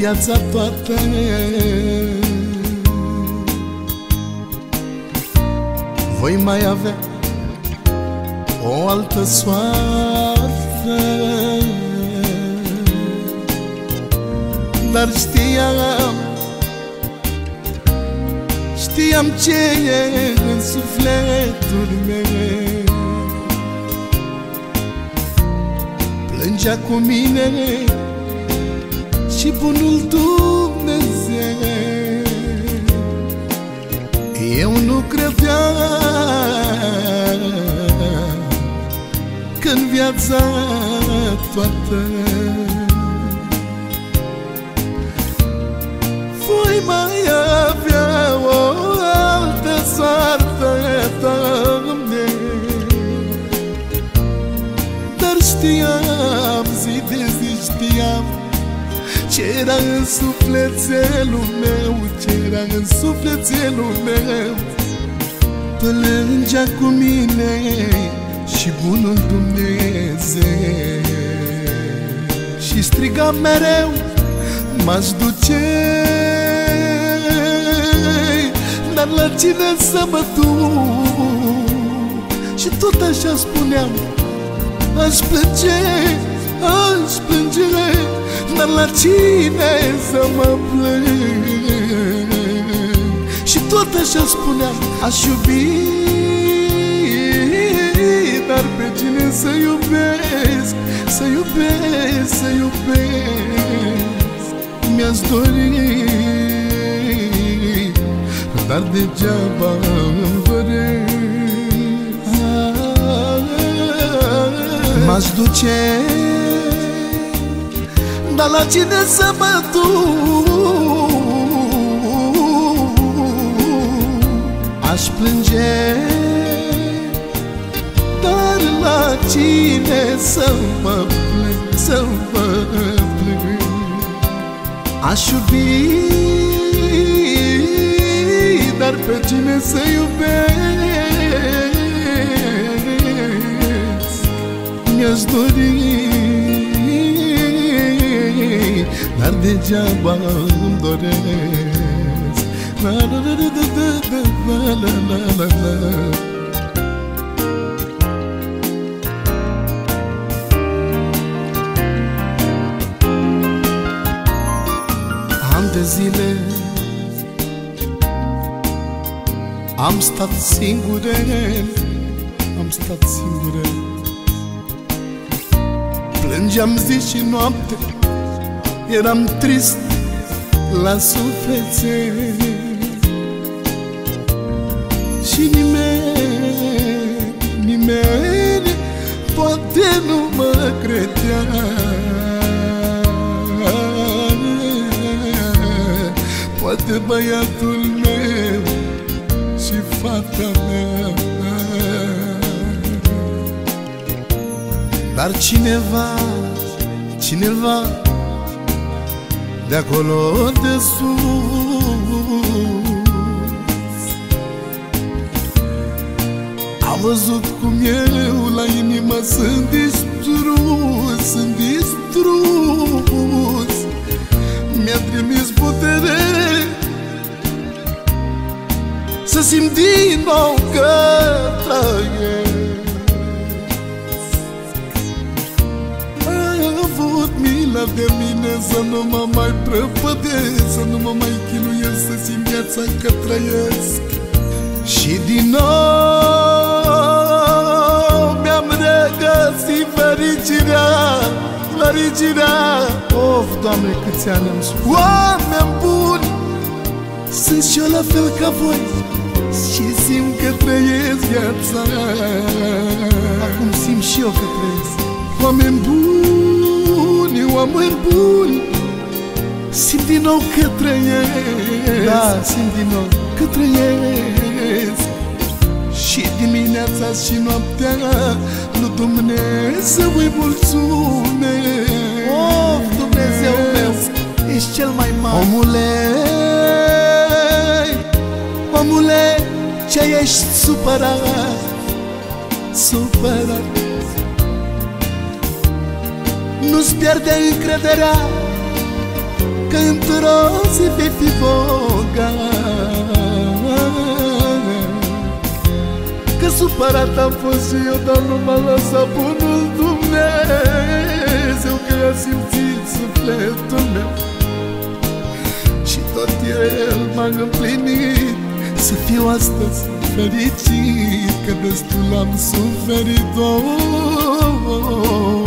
viața toată. Voi mai avea o altă soartă, dar știam ce e în sufletul meu. Plângea cu mine și bunul Dumnezeu. Eu nu credeam că-n viața toată voi mai avea o altă soartă, Doamne. Dar știam, zi de zi știam ce era în sufletelul meu, ce era în sufletelul meu. Plângea cu mine și bunul Dumnezeu și striga mereu, m-aș duce, dar la cine să mă duc? Și tot așa spuneam, aș plânge, dar la cine să mă plâng? Și tot așa spuneam, aș iubi, dar pe cine să iubesc, să iubesc, să iubesc? Mi-aș dori, dar degeaba îmi doresc. M-aș duce, dar la cine să mă duc? Aș plânge, dar la cine să mă plâng, să mă plâng? Aș iubi, dar pe cine să iubesc? Mi-aș dori, dar degeaba îmi doresc. La la la la la la la la. Ani de zile am stat singure, am stat singure. Plângeam zi și noapte, eram trist la suflete. Și nimeni poate nu mă credea. Poate băiatul meu și fata mea, dar cineva de acolo de sus a văzut cum eu la inimă sunt distrus, sunt distrus. Mi-a trimis putere să simt din nou că trăiesc. A avut milă de mine să nu mă mai prăpădesc, să nu mă mai chinuiesc, să simt viața că trăiesc. Și din nou mi-am regăsit fericirea, fericirea. Of, Doamne, câți ani am spus. Oameni buni, sunt și eu la fel ca voi și simt că trăiesc viața. Acum simt și eu că trăiesc. Oameni buni, oameni buni, simt din nou că trăiesc. Da, simt din nou că trăiesc. Și dimineața și noaptea lui Dumnezeu îi mulțumesc. Oh, Dumnezeu meu, ești cel mai mare. Omule, ce ești supărat, supărat? Nu-ți pierde încrederea că într-o zi vei fi bogat. Că supărat am fost și eu, dar nu m-a lăsat bunul Dumnezeu, că a simțit sufletul meu și tot El m-a împlinit să fiu astăzi fericit, că destul am suferit.